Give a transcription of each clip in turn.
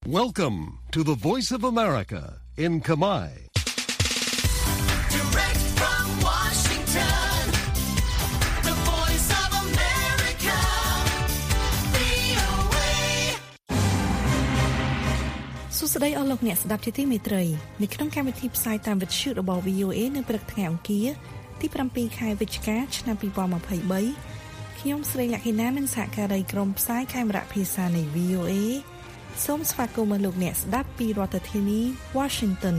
Welcome to the Voice of America in Khmer. Direct from Washington, the Voice of America, VOA. សួស្តីអស់លោកអ្នកស្ដាប់ជាទីមេត្រីនៅក្នុងកម្មវិធីផ្សាយតាមវិទ្យុរបស់ VOA នៅព្រឹកថ្ងៃអង្គារទី7ខែវិច្ឆិកាឆ្នាំ2023ខ្ញុំស្រីលក្ខិណានិងសហការីក្រុមផ្សាយខេមរៈភាសានៃ VOA សូមស្វាគមន៍លោកអ្នកស្ដាប់ពីរដ្ឋធានី Washington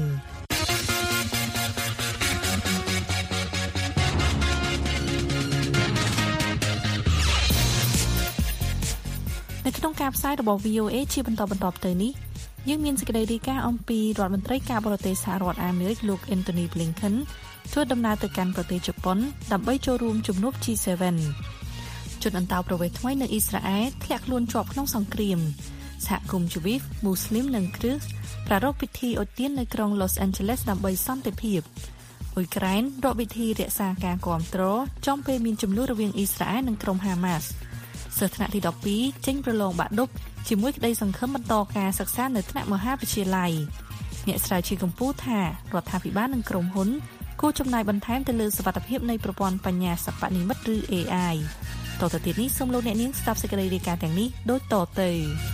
នៅក្នុងការផ្សាយរបស់ VOA ជាបន្តទៅនេះយើងមានសេចក្តីរាយការណ៍អំពីរដ្ឋមន្ត្រីការបរទេសសហរដ្ឋអាមេរិកលោក Antony Blinken ធ្វើដំណើរទៅកាន់ប្រទេសជប៉ុនដើម្បីចូលរួមជំនួប G7 ជនអន្តោប្រវេសន៍ថ្មីនៅអ៊ីស្រាអែលធ្លាក់ខ្លួនជាប់ក្នុងសង្គ្រាមសហគមន៍ជីវីវមូស្លីមនិងគ្រីស្ទប្រារព្ធពិធីអុជទៀននៅក្រុង Los Angeles ដើម្បីសន្តិភាពអ៊ុយក្រែនរកវិធីរក្សាការគាំទ្រចំពេលមានជម្លោះរវាងអ៊ីស្រាអែលនិងក្រុមហាម៉ាស់សិស្សថ្នាក់ទី12ចេញប្រឡងបាក់ឌុបជាមួយក្តីសង្ឃឹមបន្តការសិក្សានៅថ្នាក់មហាវិទ្យាល័យអ្នកស្រាវជ្រាវកម្ពុជាថារដ្ឋាភិបាលនិងក្រុមហ៊ុនគួរចំណាយបន្ថែមទៅលើសុវត្ថិភាពនៃប្រព័ន្ធបញ្ញាសិប្បនិម្មិតឬ AI តទៅទៀតនេះសូមលោកអ្នកនាងស្ដាប់សេចក្តីរាយការណ៍ទាំងនេះដូចតទៅ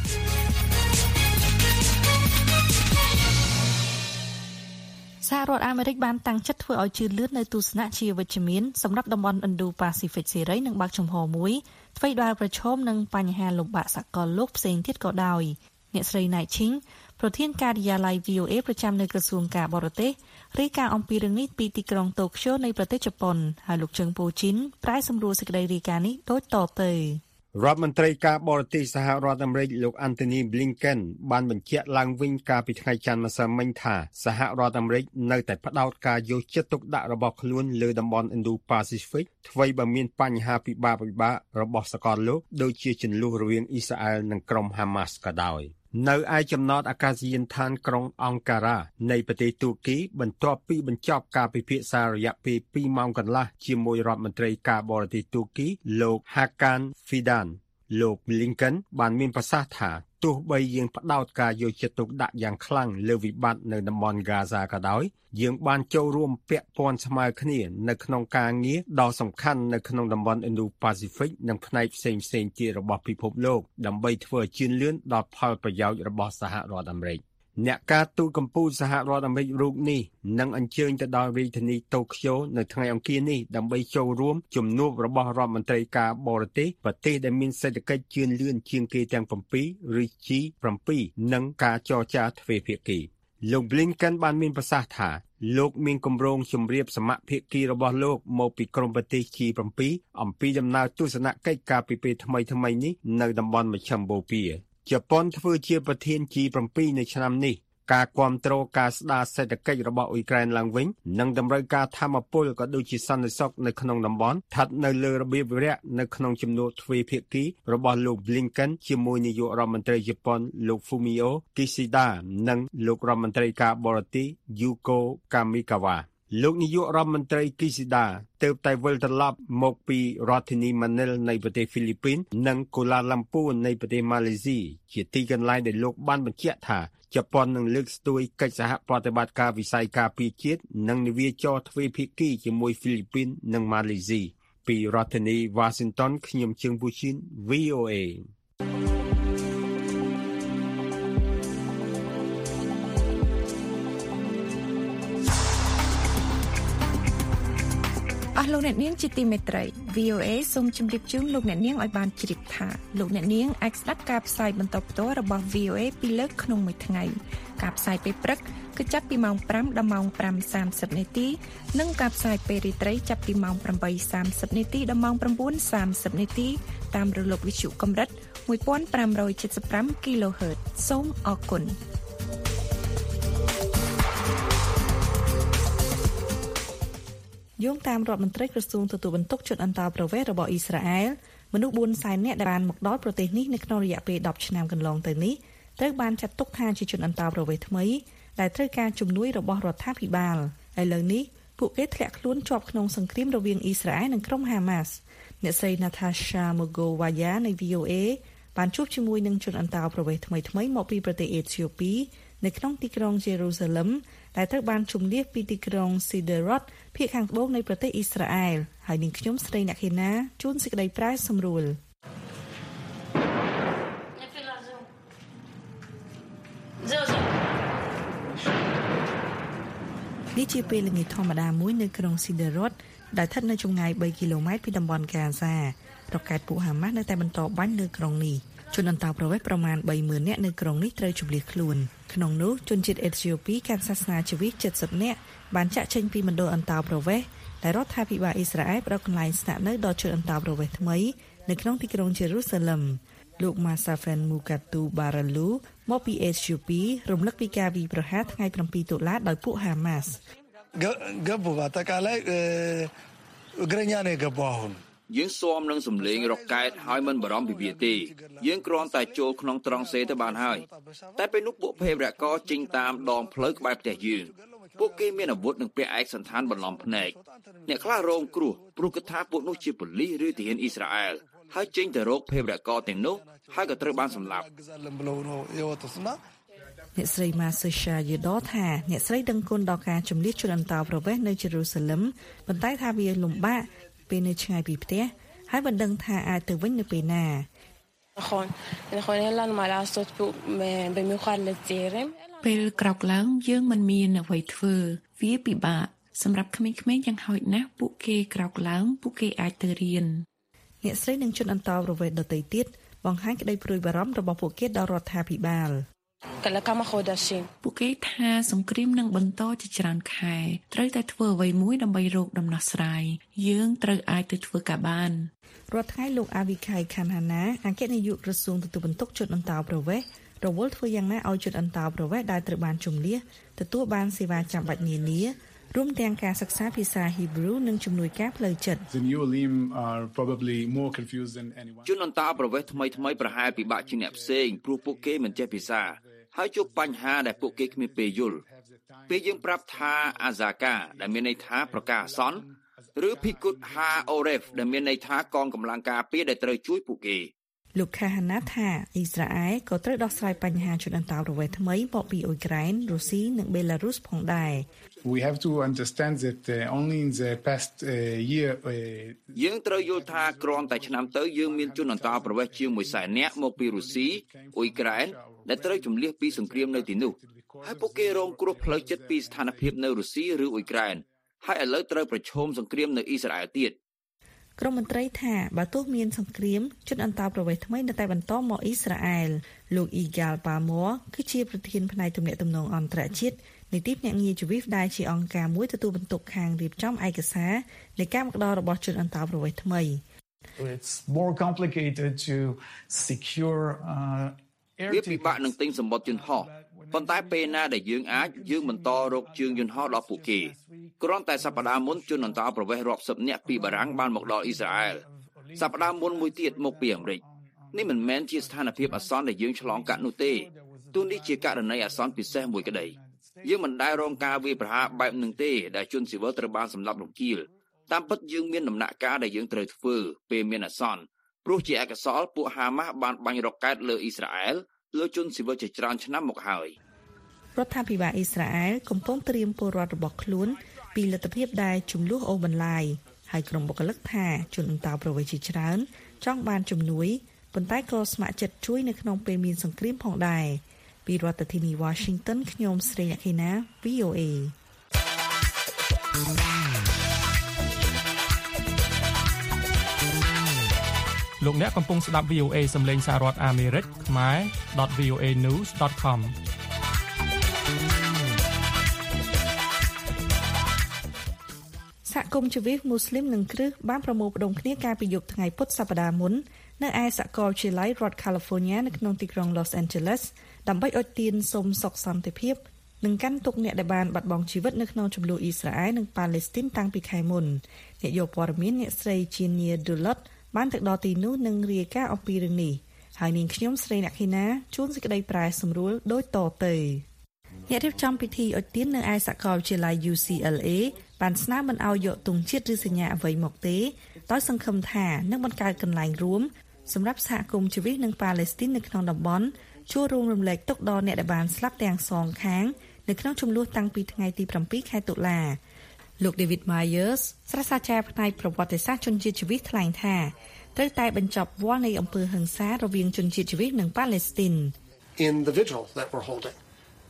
សហរដ្ឋអាមេរិកបានតាំងចិត្តធ្វើឲ្យជឿនលឿននៅទស្សនៈជាវិជ្ជមានសម្រាប់តំបន់ Indo-Pacific សេរីនិងបើកចំហមួយអ្វីដែលប្រឈមនឹងបញ្ហាលំបាកសកលលោកផ្សេងទៀតក៏ដោយអ្នកស្រី ណៃឈីងប្រធានការិយាល័យ VOA ប្រចាំនៅក្រសួងការបរទេសរាយការណ៍អំពីរឿងនេះពីទីក្រុងតូក្យូនៃប្រទេសជប៉ុនហើយលោកជើងពូជីនប្រែសម្រួលសេចក្តីរាយការណ៍នេះដូចតទៅរដ្ឋមន្ត្រីការបរទេសសហរដ្ឋអាមេរិកលោក Antony Blinken បានបញ្ជាក់ឡើងវិញកាលពីថ្ងៃច័ន្ទម្សិលមិញថាសហរដ្ឋអាមេរិកនៅតែផ្ដោតការយកចិត្តទុកដាក់របស់ខ្លួនលើតំបន់ Indo-Pacific ថ្វីបើមានបញ្ហាពិបាករបស់សកលលោកដូចជាជម្លោះរវាងអ៊ីស្រាអែលនិងក្រុម Hamas ក៏ដោយនៅឯចំណតអាកាសយានដ្ឋានក្រុងអង្ការ៉ានៃប្រទេសទូគីបន្ទាប់ពីបញ្ចប់ការពិភាក្សារយៈពេល2ម៉ោងកន្លះជាមួយរដ្ឋមន្ត្រីការបរទេសទូគីលោក Hakan Fidan លោក Blinken បានមានប្រសាសន៍ថាទោះបីយើងផ្ដោតការយកចិត្តទុកដាក់យ៉ាងខ្លាំងលើវិបត្តិនៅតំបន់ Gaza ក៏ដោយយើងបានចូលរួមពាក់ព័ន្ធស្មើគ្នានៅក្នុងការងារដ៏សំខាន់នៅក្នុងតំបន់ Indo-Pacific និងផ្នែកផ្សេងៗទៀតរបស់ពិភពលោកដើម្បីធ្វើឲ្យជឿនលឿនដល់ផលប្រយោជន៍របស់សហរដ្ឋអាមេរិកអ្នកការទូតកម្ពុជាសហរដ្ឋអាមេរិករូបនេះនឹងអញ្ជើញទៅដល់រាជធានីតូក្យូនៅថ្ងៃអង្គារនេះដើម្បីចូលរួមជំនួបរបស់រដ្ឋមន្ត្រីការបរទេសប្រទេសដែលមានសេដ្ឋកិច្ចជឿនលឿនជាងគេទាំង7ឬ G7 និងការចរចាទ្វេភាគីលោក Blinken បានមានប្រសាសន៍ថាលោកមានគម្រោងជម្រាបសមាភាគីរបស់លោកមកពីក្រុមប្រទេស G7 អំពីដំណើរទស្សនកិច្ចការពីពេលថ្មីនេះនៅតំបន់មជ្ឈិមបូព៌ាជប៉ុនធ្វើជាប្រធាន G7 នៅឆ្នាំនេះការគាំទ្រការស្ដារសេដ្ឋកិច្ចរបស់អ៊ុយក្រែនឡើងវិញនិងតម្រូវការថាមពលក៏ដូចជាសន្តិសុខនៅក្នុងតំបន់ស្ថិតនៅលើរបៀបវារៈនៅក្នុងជំនួបទ្វេភាគីរបស់លោក Blinken ជាមួយនាយករដ្ឋមន្ត្រីជប៉ុនលោក Fumio Kishida និងលោករដ្ឋមន្ត្រីការបរទេស Yuko Kamikawaលោកនាយករដ្ឋមន្ត្រី Kishida ទើបតែវិលត្រឡប់មកពីរដ្ឋធានី Manila នៃប្រទេសហ្វីលីពីននិង Kuala Lumpur នៃប្រទេសម៉ាឡេស៊ីជាទីកន្លែងដែលលោកបានបញ្ជាក់ថាជប៉ុននឹងលើកស្ទួយកិច្ចសហប្រតិបត្តិការវិស័យការពារជាតិនិងនាវាចរទ្វេភាគីជាមួយហ្វីលីពីននិងម៉ាឡេស៊ីពីរដ្ឋធានី Washington ខ្ញុំជើងពូជីន VOA លោកអ្នកនាងជាទីមេត្រី VOA សូមជម្រាបជូនលោកអ្នកនាងឲ្យបានជ្រាបថាលោកអ្នកនាងអាចស្ដាប់ការផ្សាយបន្តផ្ទាល់របស់ VOA ពីរលើកក្នុងមួយថ្ងៃការផ្សាយពេលព្រឹកគឺចាប់ពីម៉ោង5ដល់ម៉ោង 5:30 នាទីនិងការផ្សាយពេលរាត្រីចាប់ពីម៉ោង 8:30 នាទីដល់ម៉ោង 9:30 នាទីតាមរលកវិទ្យុកម្រិត 1575 kHz សូមអរគុណយោងតាមរដ្ឋមន្ត្រីក្រសួងទទួលបន្ទុកជនអន្តោប្រវេសន៍របស់អ៊ីស្រាអែលមនុស្ស 400,000 នាក់ដែលបានមកដល់ប្រទេសនេះនៅក្នុងរយៈពេល10ឆ្នាំកន្លងទៅនេះត្រូវបានចាត់ទុកថាជាជនអន្តោប្រវេសន៍ថ្មីដែលត្រូវការជំនួយរបស់រដ្ឋាភិបាលឥឡូវនេះពួកគេធ្លាក់ខ្លួនជាប់ក្នុងសង្គ្រាមរវាងអ៊ីស្រាអែលនិងក្រុមហាម៉ាស់អ្នកស្រី Natasha Mogovaya នៃ VOA បានជួបជាមួយនឹងជនអន្តោប្រវេសន៍ថ្មីៗមកពីប្រទេសអេត្យូពីនៅក្នុងទីក្រុង Jerusalem ដែលត្រូវបានជម្លៀសពីទីក្រុង Sderot ភាគខាងត្បូងនៃប្រទេសអ៊ីស្រាអែលហើយនាងខ្ញុំស្រីអ្នកខេណាជួនសេចក្តីប្រែសម្រួលនេះជាពេលល្ងាចធម្មតាមួយនៅក្រុង Sderot ដែលស្ថិតនៅចម្ងាយ3គីឡូម៉ែត្រពីតំបន់ហ្គាហ្សារកែតពួកហាម៉ាស់នៅតែបន្តបាញ់លើក្រុងនេះជនអន្តោប្រវេសន៍ប្រមាណ 30,000 នាក់នៅក្រុងនេះត្រូវជម្លៀសខ្លួនក្នុងនោះជនជាតិអេត្យូពីកាន់សាសនាជីវិត70នាក់បានចាក់ចេញពីមណ្ឌលអន្តោប្រវេសន៍ដែលរដ្ឋាភិបាលអ៊ីស្រាអែលផ្តល់កន្លែងស្នាក់នៅដល់ជនអន្តោប្រវេសន៍ថ្មីនៅក្នុងទីក្រុង Jerusalem លោក Masafen Mukatu Baralu មកពីអេត្យូពីរំលឹកពីការវាយប្រហារថ្ងៃ7តុលាដោយពួក Hamas យើងស៊ាំនឹងសម្លេងរកកែតហើយមិនបារម្ភពីវាទេយើងគ្រាន់តែចូលក្នុងត្រង់សេទៅបានហើយតែពេលនោះពួកភេរវករចេញតាមដងផ្លូវក្បែរផ្ទះយើងពួកគេមានអាវុធនិងពាក់ឯកសណ្ឋានបន្លំភ្នែកអ្នកខ្លះរងគ្រោះព្រោះគិតថាពួកនោះជាប៉ូលីសឬទាហានអ៊ីស្រាអែលហើយចេញទៅរកភេរវករទាំងនោះហើយក៏ត្រូវបានសម្លាប់អ្នកស្រី Masasha Yedo ថាអ្នកស្រីដឹងគុណដល់ការជំនះជនអន្តោប្រវេសន៍នៅ Jerusalem ប៉ុន្តែថាវាលំបាកពេលនៅឆ្ងាយពីផ្ទះហើយមិនដឹងថាអាចទៅវិញនៅពេលណាពេលក្រោកឡើងយើងមិនមានអ្វីធ្វើវាពិបាកសម្រាប់ក្មេងៗយ៉ាងហោចណាស់ពួកគេក្រោកឡើងពួកគេអាចទៅរៀនអ្នកស្រីនិងជនអន្តោប្រវេសន៍ដទៃទៀតបង្ហាញក្តីព្រួយបារម្ភរបស់ពួកគេដល់រដ្ឋាភិបាលពួកគេថាសង្គ្រាមនឹងបន្តជាច្រើនខែត្រូវតែធ្វើអ្វីមួយដើម្បីរកដំណោះស្រាយយើងត្រូវអាចទៅធ្វើការបានរាល់ថ្ងៃលោក Avikai Kanhana អគ្គនាយកក្រសួងទទួលបន្ទុកជនអន្តោប្រវេសន៍រវល់ធ្វើយ៉ាងណាឲ្យជនអន្តោប្រវេសន៍ដែលត្រូវបានជម្លៀសទទួលបានសេវាចាំបាច់នានារួមទាំងការសិក្សាភាសា Hebrew និងជំនួយការផ្លូវចិត្តជនអន្តោប្រវេសន៍ថ្មីប្រហែលពិបាកជាងអ្នកផ្សេងព្រោះពួកគេមិនចេះភាសាហើយជួបបញ្ហាដែលពួកគេគ្មានពេលយល់ពេលយើងប្រាប់ថាអាហ្សាកាដែលមានន័យថាប្រកាសអាសន្នឬភីគុតហាអូរ៉េហ្វដែលមានន័យថាកងកម្លាំងការពារដែលត្រូវជួយពួកគេលោកខាហាណាថាអ៊ីស្រាអែលក៏ត្រូវដោះស្រាយបញ្ហាជនអន្តោប្រវេសន៍ថ្មីមកពីអ៊ុយក្រែនរុស្ស៊ីនិងបេឡារុសផងដែរ We have to understand that only in the past year យើងត្រូវយល់ថាគ្រាន់តែឆ្នាំទៅយើងមានជនអន្តោប្រវេសន៍ជាង100,000នាក់មកពីរុស្ស៊ីអ៊ុយក្រែនដែលត្រូវជម្លៀសពីសង្គ្រាមនៅទីនោះហើយពួកគេរងគ្រោះផ្លូវចិត្តពីស្ថានភាពនៅរុស្ស៊ីឬអ៊ុយក្រែនហើយឥឡូវត្រូវប្រឈមសង្គ្រាមនៅអ៊ីស្រាអែលទៀតក្រមមន្ត្រីថាបើទោះមានសង្គ្រាមជនអន្តោប្រវេសន៍ថ្មីនៅតែបន្តមកអ៊ីស្រាអែលលោក Igal Palmore គឺជាប្រធានផ្នែកទំនាក់ទំនងអន្តរជាតិនៃទីភ្នាក់ងារជីវិតដែលជាអង្គការមួយទទួលបន្ទុកខាងរៀបចំឯកសារនៃការមកដល់របស់ជនអន្តោប្រវេសន៍ថ្មី It's more complicated to secure វាពិបាកនឹងទិញសម្បត្តិយន្តហោះប៉ុន្តែពេលណាដែលយើងអាចយើងបន្តរកជើងយន្តហោះដល់ពួកគេគ្រាន់តែសប្តាហ៍មុនជនអន្តោប្រវេសន៍រាប់សិបនាក់ពីបារាំងបានមកដល់អ៊ីស្រាអែលសប្តាហ៍មុនមួយទៀតមកពីអាមេរិកនេះមិនមែនជាស្ថានភាពអាសន្នដែលយើងឆ្លងកាត់នោះទេទោះនេះជាករណីអាសន្នពិសេសមួយក្តីយើងមិនដែលរងការវាយប្រហារបែបនឹងទេដែលជនស៊ីវិលត្រូវបានសម្លាប់រង្គាលតាមពិតយើងមានដំណាក់កាលដែលយើងត្រូវធ្វើពេលមានអាសន្នព្រោះជាឯកសលពួកហាម៉ាស់បានបាញ់រ៉ុកកែតលើអ៊ីស្រាអែលលើជនស៊ីវិលជាច្រើនឆ្នាំមកហើយរដ្ឋាភិបាលអ៊ីស្រាអែលកំពុងត្រៀមពលរដ្ឋរបស់ខ្លួនពីលទ្ធភាពដែលជំនួសអូបន្លាយហើយក្រុមបុគ្គលិកថាជនអន្តោប្រវេសន៍ជាច្រើនចង់បានជំនួយប៉ុន្តែក៏ស្ម័គ្រចិត្តជួយនៅក្នុងពេលមានសង្គ្រាមផងដែរពីរដ្ឋធានី Washington ខ្ញុំស្រីអ្នកខេណា VOA លោកអ្នកកំពុងស្ដាប់ VOA សំឡេងសហរដ្ឋអាមេរិកខ្មែរ .voanews.comសហគមន៍ជីវិតមូស្លីមនិងគ្រិស្តបានប្រមូលផ្តុំគ្នាកាលពីយប់ថ្ងៃពុធសប្តាហ៍មុននៅឯសាកលវិទ្យាល័យរដ្ឋ California នៅក្នុងទីក្រុង Los Angeles ដើម្បីអុជទៀនសូមសុខសន្តិភាពនិងកាន់ទុក្ខអ្នកដែលបានបាត់បង់ជីវិតនៅក្នុងជម្លោះអ៊ីស្រាអែលនិងប៉ាឡេស្ទីនតាំងពីខែមុនអ្នកយកព័ត៌មានអ្នកស្រី Genia Dulot បានទៅដល់ទីនោះនិងរាយការណ៍អំពីរឿងនេះហើយនាងខ្ញុំស្រីអ្នកខេណាជួនសេចក្តីប្រែសម្រួលដូចតទៅអ្នករៀបចំពិធីអុជទៀននៅឯសាកលវិទ្យាល័យ UCLA បានស្នើមិនឲ្យយកទង់ជាតិឬសញ្ញាអ្វីមកទេដោយសង្ឃឹមថានឹងបង្កើតកន្លែងរួមសម្រាប់សហគមន៍ជីវិតនិងប៉ាឡេស្ទីននៅក្នុងតំបន់ចូលរួមរំលែកទុក្ខដល់អ្នកដែលបានស្លាប់ទាំងសងខាងនៅក្នុងចំនួនតាំងពីថ្ងៃទី7ខែតុលាលោក David Myers សាស្ត្រាចារ្យផ្នែកប្រវត្តិសាស្ត្រជនជាតិជីវិតថ្លែងថាត្រូវតែបញ្ចប់វដ្តនៃអំពើហិង្សារវាងជនជាតិជីវិតនិងប៉ាឡេស្ទីន In the vigil that we're holding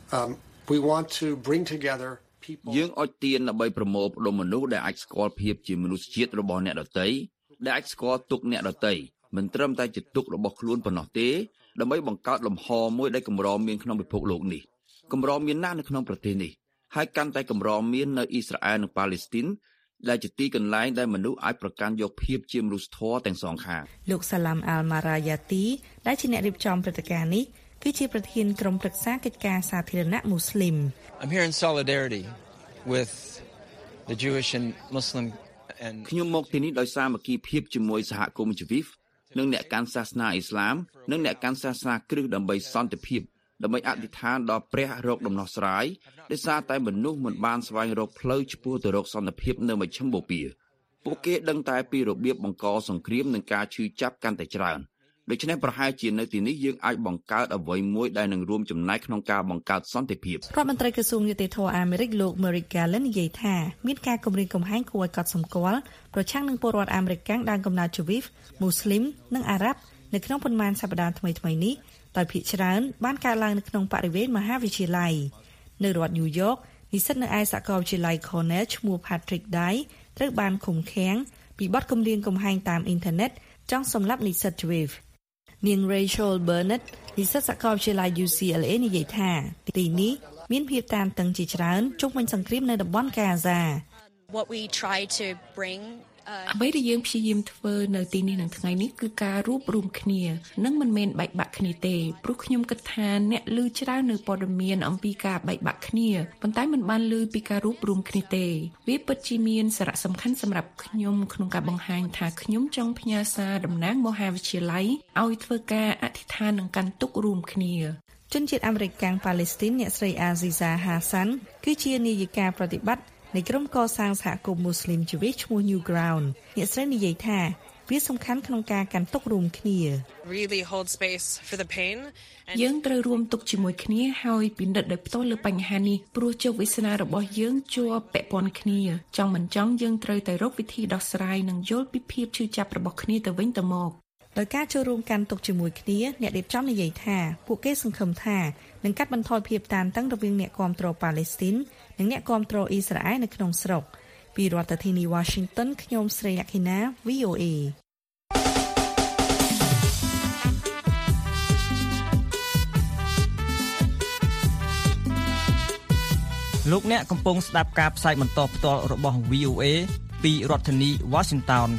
we want to bring together people យើងអុជទៀនដើម្បីប្រមូលផ្ដុំមនុស្សដែលអាចស្គាល់ភាពជាមនុស្សជាតិរបស់អ្នកដទៃដែលអាចស្គាល់ទុក្ខអ្នកដទៃមិនត្រឹមតែជាទុក្ខរបស់ខ្លួនប៉ុណ្ណោះទេដើម្បីបង្កើតលំហមួយដែលកម្រមានក្នុងពិភពលោកនេះកម្រមានណាស់នៅក្នុងប្រទេសនេះហើយកាន់តែកម្រមាននៅអ៊ីស្រាអែលនិងប៉ាឡេស្ទីនដែលជាទីកន្លែងដែលមនុស្សអាចប្រកាន់យកភាពជាមនុស្សធម៌ទាំងសងខាងលោក Salam Al-Marayati ដែលជាអ្នករៀបចំព្រឹត្តិការណ៍នេះគឺជាប្រធានក្រុមប្រឹក្សាកិច្ចការសាធារណៈមូស្លីម I'm here in solidarity with the Jewish and Muslim and ខ្ញុំមកទីនេះដោយសាមគ្គីភាពជាមួយសហគមន៍ជីវិតនិងអ្នកកាន់សាសនាអ៊ីស្លាមនិងអ្នកកាន់សាសនាគ្រិស្តដើម្បីសន្តិភាពដើម្បីអធិដ្ឋានដល់ព្រះរកដំណោះស្រាយដោយសារតែមនុស្សមិនបានស្វែងរកផ្លូវឆ្ពោះទៅរកសន្តិភាពនៅមជ្ឈមបូព៌ាពួកគេដឹងតែពីរបៀបបង្កសង្គ្រាមនិងការឈឺចាប់កាន់តែច្រើនដូច្នេះប្រហែលជានៅទីនេះយើងអាចបង្កើតអ្វីមួយដែលនឹងរួមចំណែកក្នុងការបង្កើតសន្តិភាពរដ្ឋមន្ត្រីក្រសួងយុតិធធម៌អាមេរិកលោក Merrick Garland និយាយថាមានការគំរាមកំហែងគួរឲ្យកត់សម្គាល់ប្រឆាំងនឹងពលរដ្ឋអាមេរិកដើមកំណើតជីវិតមូស្លីមនិងអារ៉ាប់នៅក្នុងប៉ុន្មានសប្តាហ៍ថ្មីនេះដោយភាគច្រើនបានកើតឡើងនៅក្នុងបរិវេណមហាវិទ្យាល័យនៅរដ្ឋ New York និស្សិតនៅឯសាកលវិទ្យាល័យ Cornell ឈ្មោះ Patrick Dye ត្រូវបានឃុំឃាំងពីបទគំរាមកំហែងតាមអ៊ីនធឺណិតចង់សម្លាប់និស្សិតជីវិតនាង Rachel Burnett និស្សិតសាកលវិទ្យាល័យ UCLA និយាយថាទីនេះមានភាពតានតឹងជាច្រើនជុំវិញសង្គ្រាមនៅតំបន់កាហ្សា What we try to bring អ្វីដែលយើងព្យាយាមធ្វើនៅទីនេះនឹងថ្ងៃនេះគឺការរួបរวมគ្នានិងមិនមែនបែកបាក់គ្នាទេព្រោះខ្ញុំគិតថាអ្នកឮច្រើននៅព័ត៌មានអំពីការបែកបាក់គ្នាប៉ុន្តែមិនបានឮពីការរួបរวมគ្នាទេវាពិតជាមានសារៈសំខាន់សម្រាប់ខ្ញុំក្នុងការបង្ហាញថាខ្ញុំចង់ផ្ញើសារតំណាងមហាវិទ្យាល័យឲ្យធ្វើការអធិដ្ឋាននិងកាន់ទុក្ខរួមគ្នាជនជាតិអាមេរិកកាំងប៉ាឡេស្ទីនអ្នកស្រី Aziza Hassan គឺជានាយិកាប្រតិបត្តិនៃក្រុមកសាងសហគមន៍មូស្លីមជីវិតឈ្មោះ New Ground អ្នកស្រីនិយាយថាវាសំខាន់ក្នុងការកាន់ទុក្ខរួមគ្នា really hold space for the pain យើងត្រូវរួមទុកជាមួយគ្នាហើយពិនិត្យដោយផ្ទាល់លើបញ្ហានេះព្រោះជោគវាសនារបស់យើងជាប់ពាក់ព័ន្ធគ្នាចង់មិនចង់យើងត្រូវតែរកវិធីដោះស្រាយនិងយល់ពីភាពឈឺចាប់របស់គ្នាទៅវិញទៅមកដោយការចូលរួមកាន់ទុក្ខជាមួយគ្នាអ្នករៀបចំនិយាយថាពួកគេសង្ឃឹមថានឹងកាត់បន្ថយភាពតានតឹងរវាងអ្នកគាំទ្រប៉ាឡេស្ទីននិងអ្នកគាំទ្រអ៊ីស្រាអែលនៅក្នុងស្រុកពីរដ្ឋធានី Washington ខ្ញុំស្រី Yakina VOA លោកអ្នកកំពុងស្ដាប់ការផ្សាយបន្តផ្ទាល់របស់ VOA ពីរដ្ឋធានី Washington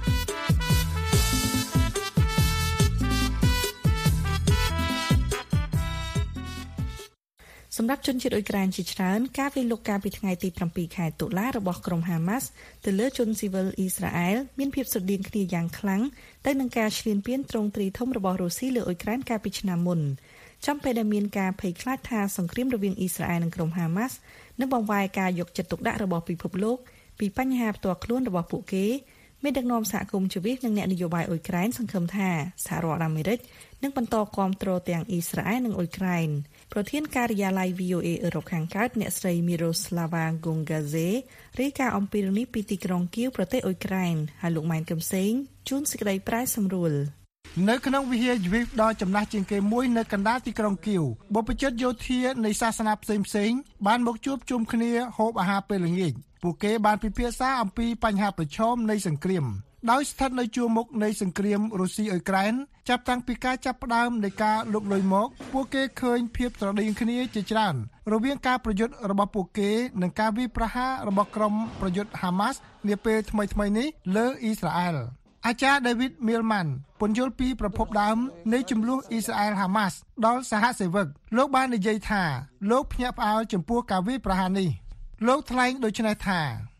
សម្រាប់ជនជាតិអ៊ុយក្រែនជាច្រើនការវាយលុកកាលពីថ្ងៃទី7ខែតុលារបស់ក្រុមហាម៉ាស់ទៅលើជនស៊ីវិលអ៊ីស្រាអែលមានភាពស្រដៀងគ្នាយ៉ាងខ្លាំងទៅនឹងការឈ្លានពានទ្រង់ទ្រីធំរបស់រុស្ស៊ីលើអ៊ុយក្រែនកាលពីឆ្នាំមុនចំពេលដែលមានការភ័យខ្លាចថាសង្គ្រាមរវាងអ៊ីស្រាអែលនិងក្រុមហាម៉ាស់នឹងបង្វែរការយកចិត្តទុកដាក់របស់ពិភពលោកពីបញ្ហាផ្ទាល់ខ្លួនរបស់ពួកគេមានដឹកនាំសហគមន៍ជីវិតនិងអ្នកនយោបាយអ៊ុយក្រែនសង្ឃឹមថាសហរដ្ឋអាមេរិកនឹងបន្តគាំទ្រទាំងអ៊ីស្រាអែលនិងអ៊ុយក្រែនប្រធានការិយាល័យ VOA អឺរ៉ុបខាងកើតអ្នកស្រី Miroslava Gongadze រាយការណ៍អំពីរឿងនេះពីទីក្រុងគៀវប្រទេសអ៊ុយក្រែនហើយលោកម៉ែនកឹមសេងជួនសេចក្តីប្រែសម្រួលនៅក្នុងវិហារជីវិតដ៏ចំណាស់ជាងគេមួយនៅកណ្ដាលទីក្រុងគៀវបព្វជិតយោធានៃសាសនាផ្សេងៗបានមកជួបជុំគ្នាហូបអាហារពេលល្ងាចពួកគេបានពិភាក្សាអំពីបញ្ហាប្រឈមនៃសង្គ្រាមដោយស្ថិតនៅជួរមុខនៃសង្គ្រាមរុស្ស៊ីអ៊ុយក្រែនចាប់តាំងពីការចាប់ផ្ដើមនៃការលុកលុយមកពួកគេឃើញភាពស្រដៀងគ្នាជាច្រើនរវាងការប្រយុទ្ធរបស់ពួកគេនិងការវាយប្រហាររបស់ក្រុមប្រយុទ្ធហាម៉ាស់នាពេលថ្មីៗនេះលើអ៊ីស្រាអែលអាចារ្យ David Millman ពន្យល់ពីប្រភពដើមនៃចំនួនអ៊ីស្រាអែលហាម៉ាស់ដល់សហសេវកលោកបាននិយាយថាលោកភ្ញាក់ផ្អើលចំពោះការវាយប្រហារនេះលោកថ្លែងដូចនេះថា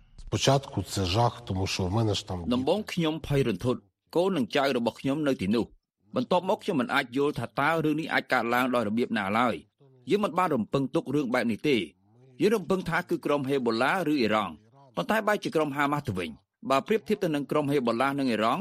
ដំបូងខ្ញុំភ័យរន្ធត់កូននិងចៅរបស់ខ្ញុំនៅទីនោះបន្ទាប់មកខ្ញុំមិនអាចយល់ថាតើរឿងនេះអាចកើតឡើងដោយរបៀបណាឡើយយើងមិនបានរំពឹងទុករឿងបែបនេះទេយើងរំពឹងថាគឺក្រុមហេបូឡាឬអ៊ីរ៉ង់ប៉ុន្តែបែរជាក្រុមហាម៉ាស់ទៅវិញបើប្រៀបធៀបទៅនឹងក្រុមហេបូឡានិងអ៊ីរ៉ង់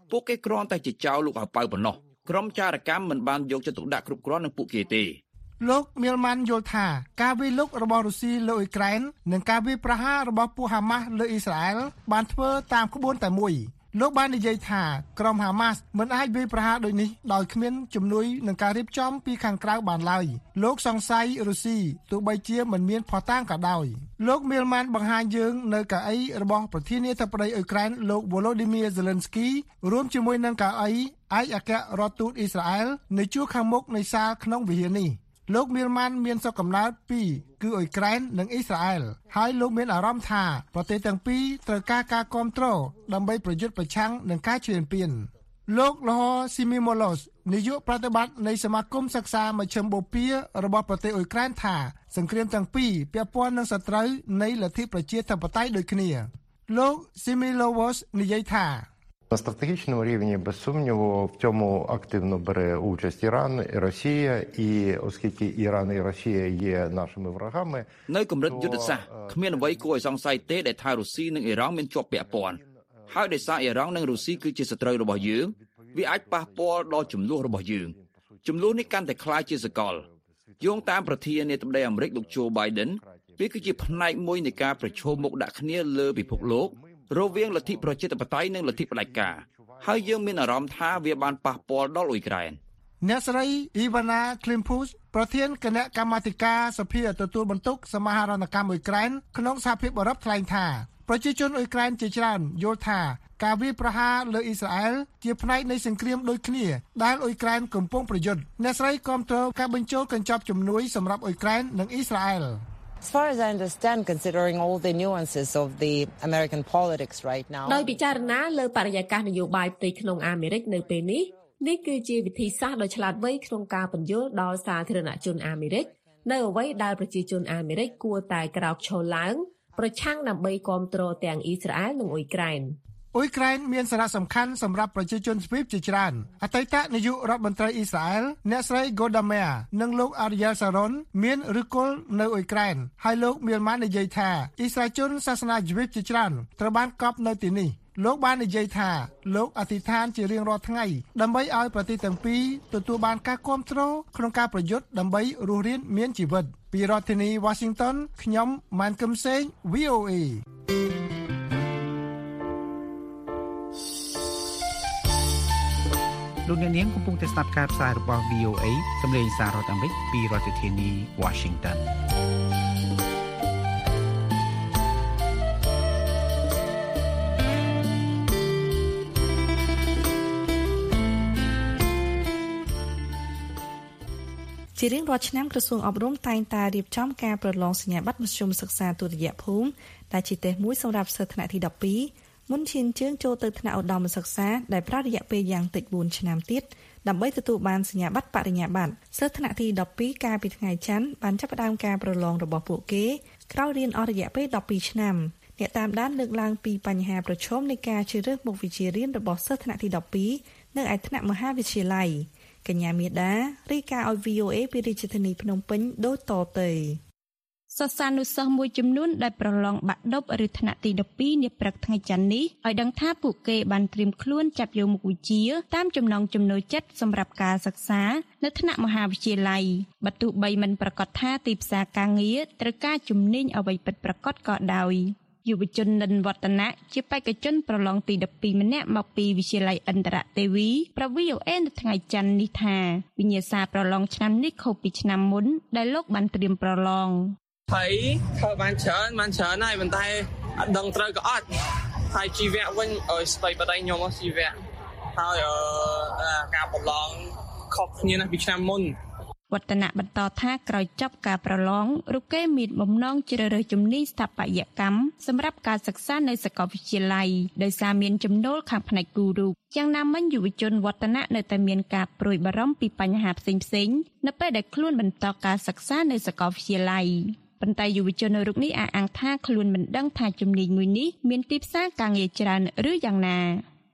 ពួកគេគ្រាន់តែជាចៅលោកអាប៉ៅប៉ុណ្ណោះក្រុមចារកម្មមិនបានយកចិត្តទុកដាក់គ្រប់គ្រាន់នឹងពួកគេទេលោកមីលម៉ាន់យល់ថាការវាយលុករបស់រុស្ស៊ីលើអ៊ុយក្រែននិងការវាយប្រហាររបស់ពួកហាម៉ាស់លើអ៊ីស្រាអែលបានធ្វើតាមក្បួនតែមួយលោកបាននិយាយថាក្រុមហាម៉ាស់មិនអាចវាយប្រហារដូចនេះដោយគ្មានជំនួយនឹងការរៀបចំពីខាងក្រៅបានឡើយលោកសង្ស័យរុស្ស៊ីទោះបីជាមិនមានភស្តុតាងក៏ដោយលោកមីលម៉ាន់បង្ហាញយើងនៅកៅអីរបស់ប្រធានាធិបតីអ៊ុយក្រែនលោក Volodymyr Zelensky រួមជាមួយនឹងកៅអីឯកអគ្គរដ្ឋទូតអ៊ីស្រាអែលនៅជួរខាងមុខនៃសាលក្នុងវិហារនេះលោកមីលម៉ាន់មានសុខកំណើតពីរគឺអ៊ុយក្រែននិងអ៊ីស្រាអែលហើយលោកមានអារម្មណ៍ថាប្រទេសទាំងពីរត្រូវការការគាំទ្រដើម្បីប្រយុទ្ធប្រឆាំងនឹងការឈ្លានពានលោកលហស៊ីមីម៉ូឡូសនាយកប្រតិបត្តិនៃសមាគមសិក្សាមជ្ឈិមបូព៌ារបស់ប្រទេសអ៊ុយក្រែនថាសង្គ្រាមទាំងពីរពាក់ព័ន្ធនឹងសត្រូវនៃលទ្ធិប្រជាធិបតេយ្យដូចគ្នាលោកស៊ីមីឡូវ៉ូសនិយាយថា На стратегічному рівні, без сумніву, в цьому активно бере участь Іран і Росія, і оскільки Іран і Росія є нашими ворогами, នៅកម្រិតយុទ្ធសាស្ត្រគ្មានអ្វីគួរឲ្យសង្ស័យទេដែលថារុស្ស៊ីនិងអ៊ីរ៉ង់មានជាប់ពាក់ព័ន្ធហើយដោយសារអ៊ីរ៉ង់និងរុស្ស៊ីគឺជាសត្រូវរបស់យើងវាអាចប៉ះពាល់ដល់ចំនួនរបស់យើងចំនួននេះកាន់តែคล้ายជាសកលយោងតាមប្រធានាធិបតីអាមេរិកលោក Joe Biden វាគឺជាផ្នែកមួយនៃការប្រឈមមុខដាក់គ្នាលើពិភពលោករវាងលទ្ធិប្រជាធិបតេយ្យនិងលទ្ធិផ្ដាច់ការហើយយើងមានអារម្មណ៍ថាវាបានប៉ះពាល់ដល់អ៊ុយក្រែនអ្នកស្រីអ៊ីវ៉ាណាឃ្លីមភូសប្រធានគណៈកម្មាធិការសភាទទួលបន្ទុកសមាហរណកម្មអ៊ុយក្រែនក្នុងសហភាពអឺរ៉ុបថ្លែងថាប្រជាជនអ៊ុយក្រែនជាច្រើនយល់ថាការវាយប្រហារលើអ៊ីស្រាអែលជាផ្នែកនៃសង្គ្រាមដូចគ្នាដែលអ៊ុយក្រែនកំពុងប្រយុទ្ធអ្នកស្រីគាំទ្រការបញ្ចូលកញ្ចប់ជំនួយសម្រាប់អ៊ុយក្រែននិងអ៊ីស្រាអែល As far as I understand, considering all the nuances of the American politics right now, ដោយពិចារណាលើបរិយាកាសនយោបាយផ្ទៃក្នុងអាមេរិកនៅពេលនេះនេះគឺជាវិធីសាស្ត្រដ៏ឆ្លាតវៃក្នុងការពន្យល់ដល់សាធារណជនអាមេរិកនៅអ្វីដែលប្រជាជនអាមេរិកគួរតែក្រោកឈរឡើងប្រឆាំងដើម្បីគាំទ្រទាំងអ៊ីស្រាអែលនិងអ៊ុយក្រែនអ៊ុយក្រែនមានសារៈសំខាន់សម្រាប់ប្រជាជនស្វីបជាច្រើនអតីតនាយករដ្ឋមន្ត្រីអ៊ីស្រាអែលអ្នកស្រី Golda Meir និងលោក Ariel Sharon មានឫសគល់នៅអ៊ុយក្រែនហើយលោកមានបាននិយាយថាអ៊ីស្រាអែលជនសាសនាជីវិតជាច្រើនត្រូវបានកប់នៅទីនេះលោកបាននិយាយថាលោកអធិដ្ឋានជារៀងរាល់ថ្ងៃដើម្បីឲ្យប្រទេសទាំងពីរទទួលបានការគាំទ្រក្នុងការប្រយុទ្ធដើម្បីរស់រានមានជីវិតពីរដ្ឋធានី Washington ខ្ញុំម៉ានកឹមសេង VOA លោកអ្នកនាងកំពុងតែស្ដាប់ការផ្សាយរបស់ VOA សម្លេងសាររដ្ឋអាមេរិកពីរដ្ឋធានី Washington ជារៀងរាល់ឆ្នាំក្រសួងអប់រំតែងតែរៀបចំការប្រឡងសញ្ញាបត្រមធ្យមសិក្សាទុតិយភូមិដែលជាតេស្តមួយសម្រាប់សិស្សថ្នាក់ទី12មុនឈានជើងចូលទៅថ្នាក់ឧត្តមសិក្សាដែលប្រើរយៈពេលយ៉ាងតិច4ឆ្នាំទៀតដើម្បីទទួលបានសញ្ញាបត្របរិញ្ញាបត្រសិស្សថ្នាក់ទី12កាលពីថ្ងៃច័ន្ទបានចាប់ផ្ដើមការប្រឡងរបស់ពួកគេក្រោយរៀនអស់រយៈពេល12ឆ្នាំអ្នកតាមដានលើកឡើងពីបញ្ហាប្រឈមនៃការជ្រើសរើសមុខវិជ្ជារៀនរបស់សិស្សថ្នាក់ទី12នៅឯថ្នាក់មហាវិទ្យាល័យកញ្ញាមេដារាយការណ៍ឲ្យ VOA ពីរាជធានីភ្នំពេញដូចតទៅសិស្សានុសិស្សមួយចំនួនដែលប្រឡងបាក់ឌុបឬថ្នាក់ទី12នាព្រឹកថ្ងៃច័ន្ទនេះឲ្យដឹងថាពួកគេបានត្រៀមខ្លួនចាប់យកមុខវិជ្ជាតាមចំណង់ចំណូលចិត្តសម្រាប់ការសិក្សានៅថ្នាក់មហាវិទ្យាល័យបើទោះបីមិនប្រកាសថាទីផ្សារការងារត្រូវការជំនាញអ្វីពិតប្រាកដក៏ដោយយុវជននិនវឌ្ឍនៈជាបេក្ខជនប្រឡងទី12ម្នាក់មកពីវិទ្យាល័យឥន្ទរទេវីប្រវីអូអេនៅថ្ងៃច័ន្ទនេះថាវិញ្ញាសាប្រឡងឆ្នាំនេះខុសពីឆ្នាំមុនដែលលោកបានត្រៀមប្រឡងហើយធ្វើបានច្រើនហើយប៉ុន្តែអត់ដឹងត្រូវក៏អត់ហើយជីវៈវិញឲ្យស្ដីបដៃខ្ញុំជីវៈហើយការប្រឡងខុសគ្នាណាស់ពីឆ្នាំមុនវឌ្ឍនៈបន្តថាក្រោយចប់ការប្រឡងរូបគេមានបំណងជ្រើសរើសជំនាញស្ថាបត្យកម្មសម្រាប់ការសិក្សានៅសាកលវិទ្យាល័យដោយសារមានចំណូលខាងផ្នែកគូរូបយ៉ាងណាមិញយុវជនវឌ្ឍនៈនៅតែមានការព្រួយបារម្ភពីបញ្ហាផ្សេងៗនៅពេលដែលខ្លួនបន្តការសិក្សានៅសាកលវិទ្យាល័យប៉ុន្តែយុវជនរូបនេះអះអាងថាខ្លួនមិនដឹងថាជំនាញមួយនេះមានទីផ្សារការងារច្រើនឬយ៉ាងណា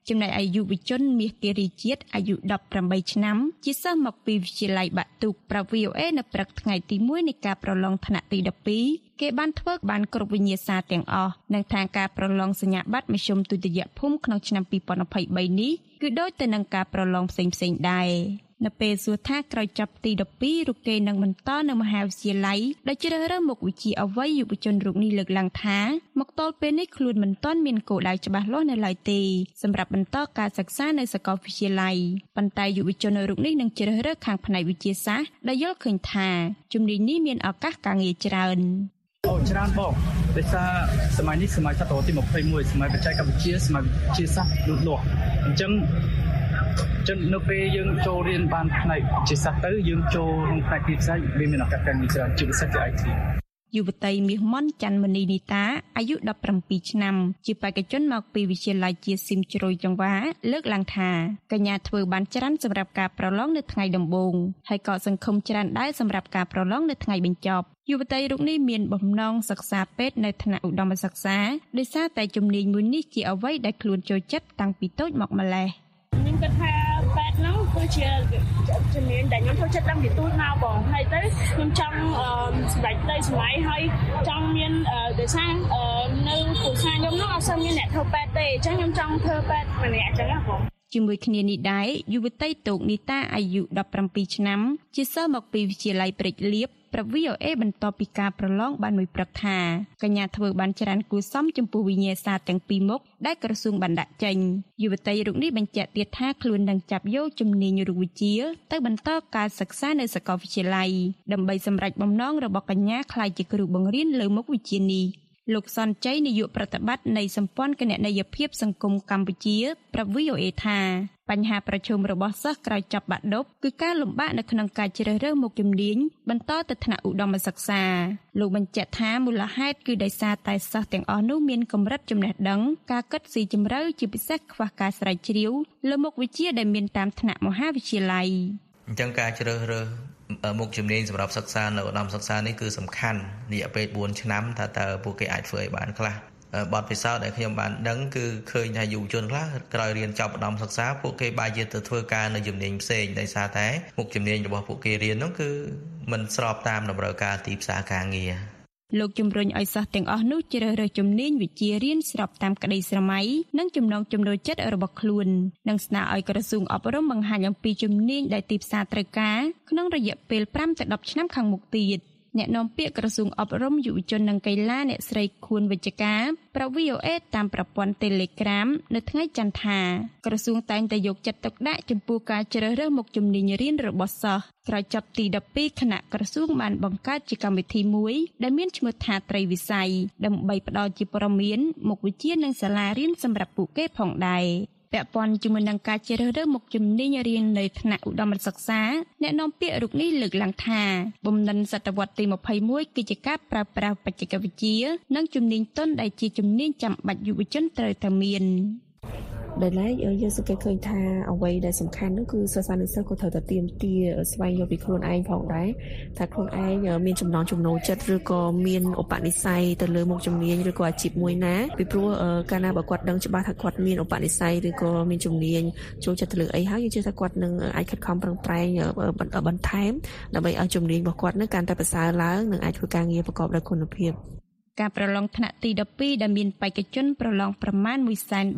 ចំណែកឯយុវជនមាសគិរីជាតិអាយុ18ឆ្នាំជាសិស្សមកពីវិទ្យាល័យបាក់ទូកប្រាប់ VOA នៅព្រឹកថ្ងៃទី1នៃការប្រឡងថ្នាក់ទី12គេបានធ្វើបានគ្រប់វិញ្ញាសាទាំងអស់និងថាការប្រឡងសញ្ញាបត្រមធ្យមទុតិយភូមិក្នុងឆ្នាំ2023នេះគឺដូចទៅនឹងការប្រឡងផ្សេងៗដែរនៅពេលសួរថាក្រោយចប់ទី12រូបគេនឹងបន្តនៅមហាវិទ្យាល័យដោយជ្រើសរើសមុខវិជ្ជាអ្វីយុវជនរូបនេះលើកឡើងថាមកទល់ពេលនេះខ្លួនមិនទាន់មានគោលដៅច្បាស់លាស់នៅឡើយទេសម្រាប់បន្តការសិក្សានៅសាកលវិទ្យាល័យប៉ុន្តែយុវជនរូបនេះនឹងជ្រើសរើសខាងផ្នែកវិទ្យាសាស្ត្រដែលយល់ឃើញថាជំនាញនេះមានឱកាសការងារច្រើនច្រើនបងដោយសារសម័យនេះសម័យសតវត្សទី21សម័យបច្ចេកវិទ្យាសម័យវិទ្យាសាស្ត្រលូតលាស់អញ្ចឹងនៅពេលយើងចូលរៀនបានផ្នែកវិទ្យាសាស្ត្រទៅយើងចូលក្នុងផ្នែកវិទ្យាសាស្ត្រវាមានឱកាសការងារច្រើនជាពិសេសជា IT យុវតីមាសមន់ច័ន្ទមនីនីតាអាយុ17ឆ្នាំជាបេក្ខជនមកពីវិទ្យាល័យជាស៊ីមជ្រោយចង្វាលើកឡើងថាកញ្ញាធ្វើបានច្រើនសម្រាប់ការប្រឡងនៅថ្ងៃដំបូងហើយក៏សង្ឃឹមច្រើនដែរសម្រាប់ការប្រឡងនៅថ្ងៃបញ្ចប់យុវតីរូបនេះមានបំណងសិក្សាពេទ្យនៅថ្នាក់ឧត្តមសិក្សាដោយសារតែជំនាញមួយនេះជាអ្វីដែលខ្លួនចូលចិត្តតាំងពីតូចមកម្ល៉េះខ្ញុំគិតថាពេទ្យហ្នឹងគឺជាជំនាញដែលខ្ញុំចូលចិត្តតាំងពីទូចមកបងហើយទៅខ្ញុំចង់សម្រេចក្តីស្រមៃហើយចង់មានដោយសារនៅគ្រួសារខ្ញុំហ្នឹងអត់សូវមានអ្នកធ្វើពេទ្យទេអញ្ចឹងខ្ញុំចង់ធ្វើពេទ្យម្នាក់អញ្ចឹងណាបងជាមួយគ្នានេះដែរយុវតីតូកនីតាអាយុ17ឆ្នាំជាសិស្សមកពីវិទ្យាល័យព្រែកលៀបប្រាប់ VOA បន្តពីការប្រឡងបានមួយព្រឹកថាកញ្ញាធ្វើបានច្រើនគួរសមចំពោះវិញ្ញាសាទាំងពីរមុខដែលក្រសួងបានដាក់ចេញយុវតីរូបនេះបញ្ជាក់ទៀតថាខ្លួននឹងចាប់យកជំនាញរូបវិទ្យាទៅបន្តការសិក្សានៅសាកលវិទ្យាល័យដើម្បីសម្រេចបំណងរបស់កញ្ញាក្លាយជាគ្រូបង្រៀនលើមុខវិជ្ជានេះលោកសនជ័យនាយកប្រតិបត្តិនៃសម្ព័ន្ធគណនេយ្យភាពសង្គមកម្ពុជាប្រាប់ VOA ថាបញ្ហាប្រឈមរបស់សិស្សក្រោយចប់បាក់ឌុបគឺការលំបាកនៅក្នុងការជ្រើសរើសមុខជំនាញបន្តទៅថ្នាក់ឧត្តមសិក្សាលោកបញ្ជាក់ថាមូលហេតុគឺដោយសារតែសិស្សទាំងអស់នោះមានកម្រិតចំណេះដឹងការគិតស៊ីជម្រៅជាពិសេសខ្វះការស្រាវជ្រាវលើមុខវិជ្ជាដែលមានតាមថ្នាក់មហាវិទ្យាល័យអញ្ចឹងការជ្រើសរើសមុខជំនាញសម្រាប់សិក្សានៅឧត្តមសិក្សានេះគឺសំខាន់រយៈពេល4ឆ្នាំថាតើពួកគេអាចធ្វើឲ្យបានខ្លះបទពិសោធន៍ដែលខ្ញុំបានដឹងគឺឃើញថាយុវជនខ្លះក្រោយរៀនចប់ឧត្តមសិក្សាពួកគេបែរជាទៅធ្វើការនៅជំនាញផ្សេងដោយសារតែមុខជំនាញរបស់ពួកគេរៀននោះគឺមិនស្របតាមតម្រូវការទីផ្សារការងារលោកជំរុញឲ្យសិស្សទាំងអស់នោះជ្រើសរើសជំនាញវិជ្ជារៀនស្របតាមក្តីស្រមៃនិងចំណង់ចំណូលចិត្តរបស់ខ្លួននិងស្នើឲ្យក្រសួងអប់រំបង្ហាញអំពីជំនាញដែលទីផ្សារត្រូវការក្នុងរយៈពេល5ទៅ10ឆ្នាំខាងមុខទៀតអ្នកនាំពាក្យក្រសួងអប់រំយុវជននិងកីឡាអ្នកស្រីខួនវិជ្ជការប្រាប់ VOA តាមប្រព័ន្ធ Telegram នៅថ្ងៃច័ន្ទថាក្រសួងតែងតែយកចិត្តទុកដាក់ចំពោះការជ្រើសរើសមុខជំនាញរៀនរបស់សិស្សក្រោយចប់ទី12គណៈក្រសួងបានបង្កើតជាកម្មវិធីមួយដែលមានឈ្មោះថាត្រីវិស័យដើម្បីផ្ដល់ជាព័ត៌មានមុខវិជ្ជានិងសាលារៀនសម្រាប់ពួកគេផងដែរពាក់ព័ន្ធជាមួយនឹងការជ្រើសរើសមុខជំនាញរៀននៅថ្នាក់ឧត្តមសិក្សាអ្នកនាំពាក្យរូបនេះលើកឡើងថាបំណិនសតវត្សទី21គឺជាការប្រើប្រាស់បច្ចេកវិទ្យានិងជំនាញទន់ដែលជាជំនាញចាំបាច់យុវជនត្រូវតែមានដែលឡែកយើងសង្កេតឃើញថាអ្វីដែលសំខាន់នោះគឺសិស្សានុសិស្សក៏ត្រូវតែទៀមទាស្វែងយល់ពីខ្លួនឯងផងដែរថាខ្លួនឯងមានចំណង់ចំណូលចិត្តឬក៏មានឧបនិស្ស័យទៅលើមុខជំនាញឬក៏អាជីពមួយណាពីព្រោះកាលណាបើគាត់ដឹងច្បាស់ថាគាត់មានឧបនិស្ស័យឬក៏មានជំនាញចូលចិត្តទៅលើអីហើយយើងជឿថាគាត់នឹងអាចខិតខំប្រឹងប្រែងបន្ថែមដើម្បីឲ្យជំនាញរបស់គាត់នឹងកាន់តែប្រសើរឡើងនិងអាចធ្វើការងារប្រកបដោយគុណភាពការប្រឡងថ្នាក់ទី12ដែលមានបេក្ខជនប្រឡងប្រមាណ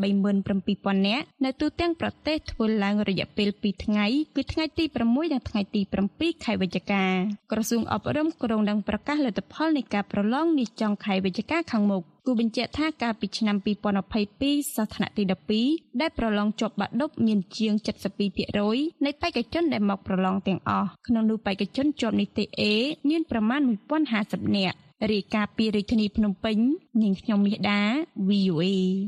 137,000 នាក់នៅទូទាំងប្រទេសធ្វើឡើងរយៈពេល2ថ្ងៃគឺថ្ងៃទី6និងថ្ងៃទី7ខែវិច្ឆិកាក្រសួងអប់រំក្រុងនឹងប្រកាសលទ្ធផលនៃការប្រឡងនេះចុងខែវិច្ឆិកាខាងមុខគូបញ្ជាក់ថាកាលពីឆ្នាំ2022សិស្សថ្នាក់ទី12ដែលប្រឡងជាប់បាក់ឌុបមានជាង 72% នៃបេក្ខជនដែលមកប្រឡងទាំងអស់ក្នុងនោះបេក្ខជនជាប់នីតិ A មានប្រមាណ 1,050 នាក់រាយការណ៍ពីរាជធានីភ្នំពេញនាងខ្ញុំមាសដា VOA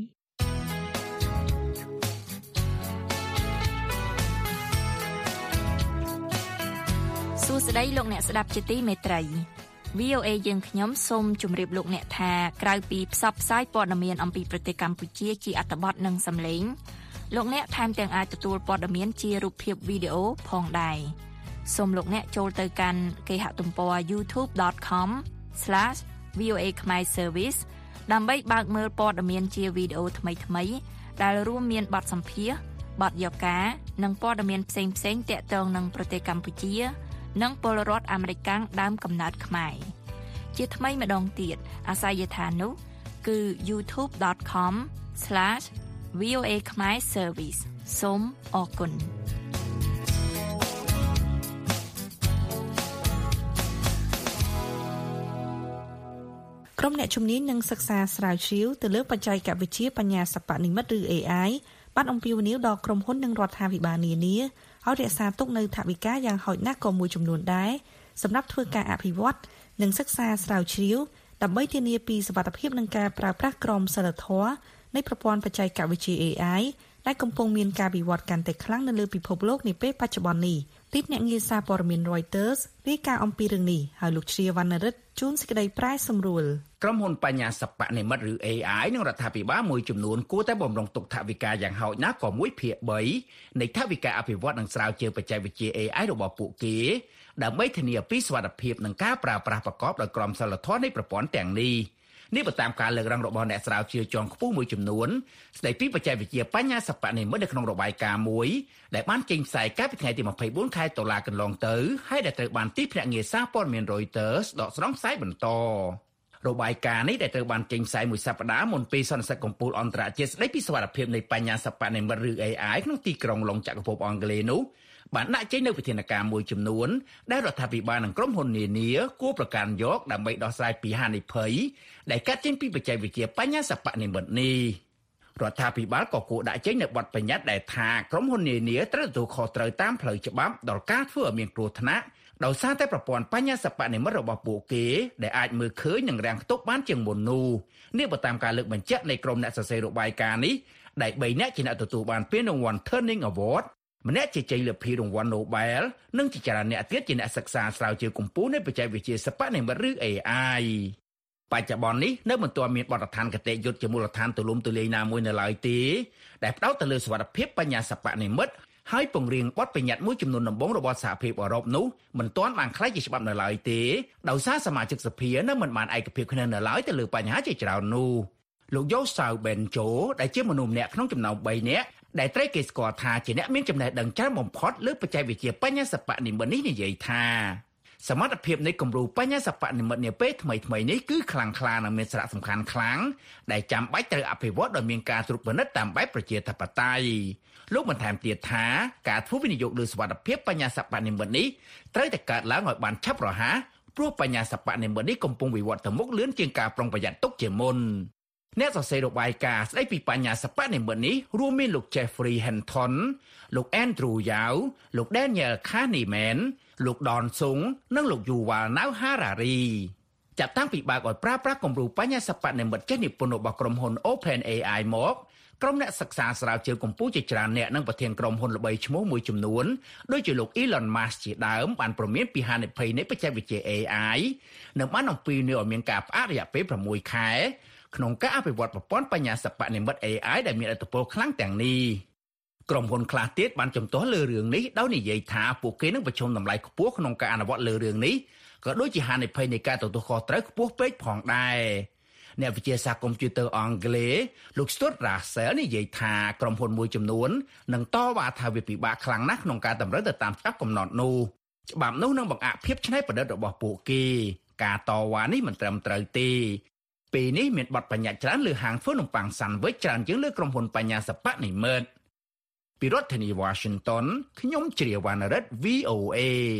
សួស្តីលោកអ្នកស្ដាប់ជាទីមេត្រី VOA យើងខ្ញុំសូមជម្រាបលោកអ្នកថាក្រៅពីផ្សព្វផ្សាយព័ត៌មានអំពីប្រទេសកម្ពុជាជាអត្ថបទនិងសំឡេងលោកអ្នកថែមទាំងអាចទទួលព័ត៌មានជារូបភាពវីដេអូផងដែរសូមលោកអ្នកចូលទៅកាន់គេហទំព័រ youtube.com/VOA Khmer Service ដើម្បីបើកមើលព័ត៌មានជាវីដេអូថ្មីៗដែលរួមមានបទសម្ភាសន៍បទយកការនិងព័ត៌មានផ្សេងៗទាក់ទងនឹងប្រទេសកម្ពុជានិងពលរដ្ឋអាមេរិកដើមកំណើតខ្មែរជាថ្មីម្ដងទៀតអាសយដ្ឋាននោះគឺ youtube.com/VOA Khmer Service សូមអរគុណក្រុមអ្នកជំនាញនឹងសិក្សាស្រាវជ្រាវទៅលើបច្ចេកវិទ្យាបញ្ញាសិប្បនិម្មិតឬ AI បានអំពាវនាវដល់ក្រុមហ៊ុននិងរដ្ឋាភិបាលនានាឲ្យរក្សាទុកនៅថវិកាយ៉ាងហោចណាស់ក៏មួយចំនួនដែរសម្រាប់ធ្វើការអភិវឌ្ឍនិងសិក្សាស្រាវជ្រាវដើម្បីធានាពីសុវត្ថិភាពនិងការប្រើប្រាស់ក្រមសីលធម៌នៃប្រព័ន្ធបច្ចេកវិទ្យា AI ដែលកំពុងមានការវិវត្តកាន់តែខ្លាំងនៅលើពិភពលោកនាពេលបច្ចុប្បន្ននេះទីអ្នកងារសារព័ត៌មាន Reuters រាយការណ៍អំពីរឿងនេះហើយលោកជ្រាវណ្ណរិទ្ធជួនសេចក្តីប្រែសម្រួលក្រុមហ៊ុនបញ្ញាសិប្បនិម្មិតឬ AI និងរដ្ឋាភិបាលមួយចំនួនគួរតែបំរុងទុកថវិកាយ៉ាងហោចណាស់ក៏1/3នៃថវិកាអភិវឌ្ឍនិងស្រាវជ្រាវបច្ចេកវិទ្យា AI របស់ពួកគេដើម្បីធានាពីសុវត្ថិភាពនិងការប្រើប្រាស់ប្រកបដោយក្រមសីលធម៌នៃប្រព័ន្ធទាំងនេះនេះបើតាមការលើកឡើងរបស់អ្នកស្រាវជ្រាវជាន់ខ្ពស់មួយចំនួនស្ដីពីបច្ចេកវិទ្យាបញ្ញាសិប្បនិម្មិតនៅក្នុងរបាយការណ៍មួយដែលបានចេញផ្សាយកាលពីថ្ងៃទី24ខែតុលាកន្លងទៅហើយដែលត្រូវបានទីភ្នាក់ងារសារព័ត៌មាន Reuters ដកស្រង់ផ្សាយបន្តរបាយការណ៍នេះដែលត្រូវបានចេញផ្សាយមួយសប្តាហ៍មុនពេលសន្និសីទកំពូលអន្តរជាតិស្ដីពីសុវត្ថិភាពនៃបញ្ញាសិប្បនិម្មិតឬ AI ក្នុងទីក្រុងឡុងចក្រភពអង់គ្លេសនោះបានដាក់ចេញនូវវិធានការមួយចំនួនដែលរដ្ឋាភិបាលនិងក្រុមហ៊ុននានាគួរប្រកាន់យកដើម្បីដោះស្រាយពីហានិភ័យដែលកើតចេញពីបច្ចេកវិទ្យាបញ្ញាសិប្បនិម្មិតនេះរដ្ឋាភិបាលក៏គួរដាក់ចេញនូវបទបញ្ញត្តិដែលថាក្រុមហ៊ុននានាត្រូវទទួលខុសត្រូវតាមផ្លូវច្បាប់ដល់ការធ្វើឲ្យមានគ្រោះថ្នាក់ដោយសារតែប្រព័ន្ធបញ្ញាសិប្បនិម្មិតរបស់ពួកគេដែលអាចមើលឃើញនិងរាំងខ្ទប់បានជាងមុននោះនេះបើតាមការលើកបញ្ជាក់នៃក្រុមអ្នកសរសេររបាយការណ៍នេះដែល3នាក់ជាអ្នកទទួលបានពានរង្វាន់ Turning Award ម្នាក់ជាជ័យលាភីរង្វាន់ Nobel និងជាច្រើនអ្នកទៀតជាអ្នកសិក្សាស្រាវជ្រាវកម្ពុជានៃបច្ចេកវិទ្យាសិប្បនិម្មិតឬ AI បច្ចុប្បន្ននេះនៅមិនទាន់មានបទដ្ឋានគតិយុត្តជាមូលដ្ឋានទូលំទូលាយណាមួយនៅឡើយទេដែលផ្ដោតទៅលើសុវត្ថិភាពបញ្ញាសិប្បនិម្មិតហើយពង្រៀងបទបញ្ញត្តិមួយចំនួនដំបូងរបស់សហភាពអឺរ៉ុបនោះមិនទាន់បានក្លាយជាច្បាប់នៅឡើយទេដោយសារសមាជិកសភានៅមិនបានឯកភាពគ្នានៅឡើយទៅលើបញ្ហាជាច្រើននោះលោកយ៉ូសាវប៊ែនជូដែលជាមនុស្សម្នាក់ក្នុងចំណោម3នាក់ដែលត្រូវគេស្គាល់ថាជាអ្នកមានចំណេះដឹងច្រើនបំផុតលើបច្ចេកវិទ្យាបញ្ញាសិប្បនិម្មិតនេះនិយាយថាសមត្ថភាពនៃគំរូបញ្ញាសិប្បនិម្មិតនាពេលថ្មីៗនេះគឺខ្លាំងក្លានិងមានសារៈសំខាន់ខ្លាំងដែលចាំបាច់ត្រូវអភិវឌ្ឍដោយមានការត្រួតពិនិត្យតាមបែបប្រជាធិបតេយ្យលោកបន្ថែមទៀតថាការធ្វើវិនិយោគលើសុវត្ថិភាពបញ្ញាសិប្បនិម្មិតនេះត្រូវតែកើតឡើងឲ្យបានឆាប់រហ័សព្រោះបញ្ញាសិប្បនិម្មិតនេះកំពុងវិវត្តទៅមុខលឿនជាងការប្រុងប្រយ័ត្នទុកជាមុនអ្នកសរសេររបាយការណ៍ស្ដីពីបញ្ញាសិប្បនិម្មិតនេះរួមមានលោក Jeffrey Hinton លោក Andrew Yao លោក Daniel Kahneman លោក Don Sung និងលោក Yuval Noah Harari ចាប់តាំងពីបើកឲ្យប្រើប្រាស់គំរូបញ្ញាសិប្បនិម្មិតចេះនិពន្ធរបស់ក្រុមហ៊ុន OpenAI មកក្រុមអ្នកសិក្សាស្រាវជ្រាវកម្ពុជាជាច្រើនអ្នកនិងប្រធានក្រុមហ៊ុនល្បីឈ្មោះមួយចំនួនដូចជាលោក Elon Musk ជាដើមបានព្រមានពីហានិភ័យនៃបច្ចេកវិទ្យា AI និងបានអំពាវនាវឲ្យមានការផ្អាករយៈពេល6ខែក្នុងការអភិវឌ្ឍប្រព័ន្ធបញ្ញាសិប្បនិម្មិត AI ដែលមានឥទ្ធិពលខ្លាំងទាំងនេះក្រុមហ៊ុនខ្លះទៀតបានជំទាស់លើរឿងនេះដោយនិយាយថាពួកគេនឹងប្រឈមតម្លៃខ្ពស់ក្នុងការអនុវត្តលើរឿងនេះក៏ដូចជាហានិភ័យនៃការទទួលខុសត្រូវខ្ពស់ពេកផងដែរអ្នកវិទ្យាសាស្ត្រកុំព្យូទ័រអង់គ្លេសលោក Stuart Russell និយាយថាក្រុមហ៊ុនមួយចំនួននឹងតវ៉ាថាវាពិបាកខ្លាំងណាស់ក្នុងការតម្រូវទៅតាមច្បាប់កំណត់នោះច្បាប់នោះនឹងបង្អាក់ភាពច្នៃប្រឌិតរបស់ពួកគេការតវ៉ានេះមិនត្រឹមត្រូវទេពេលនេះមានបទបញ្ញត្តិច្រើនលើហាងធ្វើនំប៉័ង Sandwich ច្រើនជាងលើក្រុមហ៊ុនបញ្ញាសិប្បនិម្មិតពីរដ្ឋធានី Washington ខ្ញុំជ្រាវណ្ណរិទ្ធ VOA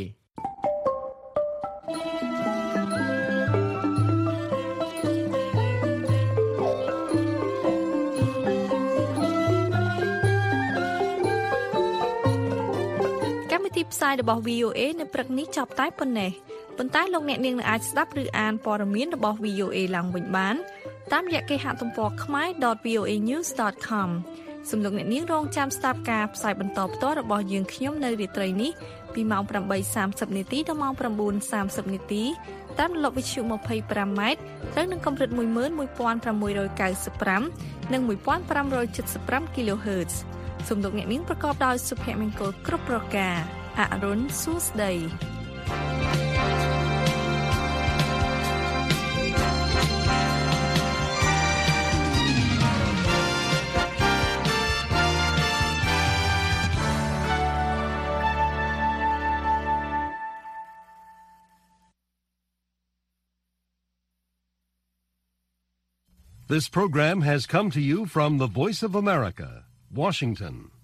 កម្មវិធីផ្សាយរបស់ VOA នៅព្រឹកនេះចប់តែប៉ុណ្ណេះប៉ុន្តែលោកអ្នកនាងអាចស្ដាប់ឬអានព័ត៌មានរបស់ VOA ឡើងវិញបានតាមរយៈគេហទំព័រ khmer.voanews.com សូមលោកអ្នកនាងរងចាំស្ដាប់ការផ្សាយបន្តផ្ទាល់របស់យើងខ្ញុំនៅរាត្រីនេះពីម៉ោង 8:30 នាទីដល់ម៉ោង 9:30 នាទីតាមរលកវិទ្យុ 25m ត្រូវនឹងកម្រិត 11695 និង 1575 kHz សូមលោកអ្នកនាងប្រកបដោយសុភមង្គលគ្រប់ប្រការអរុនសួស្តី This program has come to you from the Voice of America, Washington.